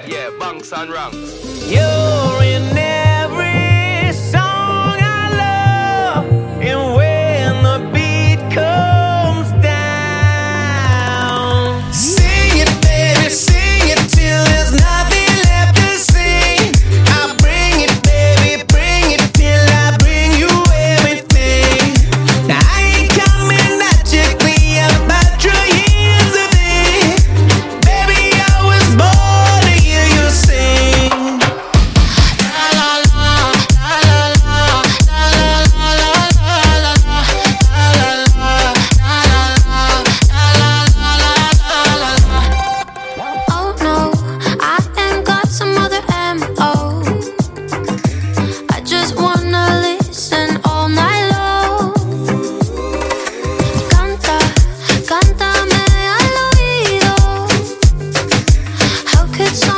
Yeah, Banks and Ranks. You're in every song I love, and when the beat comes down, sing it, baby, sing it till there's nothing left to sing. I'll bring it, baby, bring it till I bring you everything. Now I ain't coming magically about your years of it. Baby, I was born to hear you sing. La la la, la la la, la la la la la la. Oh no, I ain't got some other MO. I just wanna listen all night long. Cántame al oído. How could